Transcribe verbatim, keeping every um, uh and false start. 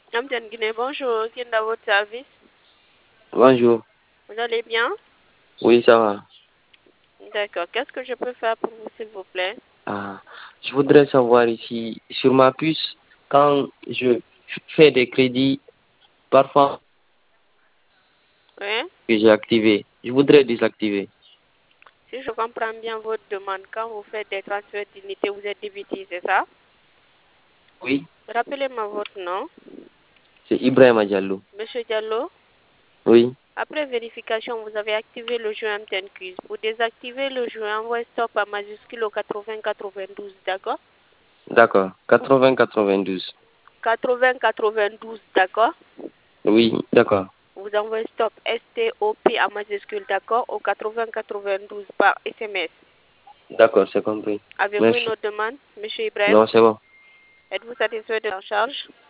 Amten Guinée, bonjour. Qui est dans votre service? Bonjour. Vous allez bien? Oui, ça va. D'accord. Qu'est-ce que je peux faire pour vous, s'il vous plaît? Ah, je voudrais savoir ici, sur ma puce, quand je fais des crédits, parfois Oui. que j'ai activé, je voudrais désactiver. Si je comprends bien votre demande, quand vous faites des transferts d'unités, vous êtes débité, c'est ça? Oui, Rappelez-moi votre nom. c'est Ibrahim Diallo. Monsieur Diallo, Oui, après vérification, vous avez activé le jeu M T N Quiz. Pour désactiver le jeu, envoyez stop à majuscule au quatre-vingts quatre-vingt-douze, d'accord? d'accord. quatre-vingts quatre-vingt-douze. quatre-vingts quatre-vingt-douze, d'accord? Oui, d'accord. Vous envoyez stop S T O P à majuscule, d'accord, au quatre-vingts quatre-vingt-douze par S M S. D'accord, c'est compris. Avez-vous une Merci. autre demande, Monsieur Ibrahim? Non, c'est bon. Êtes-vous satisfait de la charge?